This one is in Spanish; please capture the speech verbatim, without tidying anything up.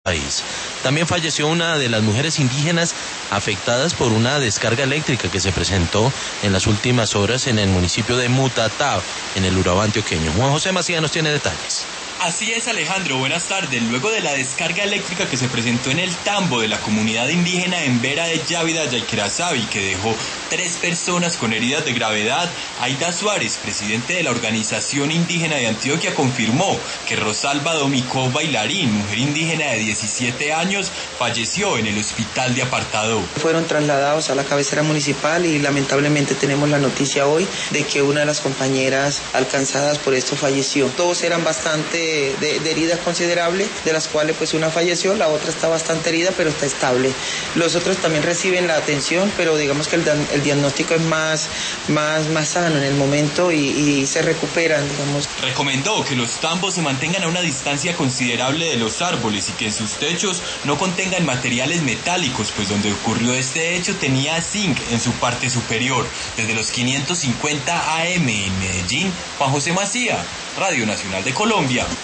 país. También falleció una de las mujeres indígenas afectadas por una descarga eléctrica que se presentó en las últimas horas en el municipio de Mutatá, en el Urabá antioqueño. Juan José Macías nos tiene detalles. Así es, Alejandro, buenas tardes. Luego de la descarga eléctrica que se presentó en el tambo de la comunidad indígena en Vera de Yávida, Yaiquirazabi, que dejó tres personas con heridas de gravedad, Aida Suárez, presidente de la Organización Indígena de Antioquia, confirmó que Rosalba Domicó Bailarín, mujer indígena de diecisiete años, falleció en el hospital de Apartadó. Fueron trasladados a la cabecera municipal y lamentablemente tenemos la noticia hoy de que una de las compañeras alcanzadas por esto falleció. Todos eran bastante De, de heridas considerables, de las cuales pues una falleció, la otra está bastante herida pero está estable. Los otros también reciben la atención, pero digamos que el, el diagnóstico es más, más, más sano en el momento y, y se recuperan, digamos. Recomendó que los tambos se mantengan a una distancia considerable de los árboles y que en sus techos no contengan materiales metálicos, pues donde ocurrió este hecho tenía zinc en su parte superior. Desde los quinientos cincuenta A M en Medellín, Juan José Macías, Radio Nacional de Colombia.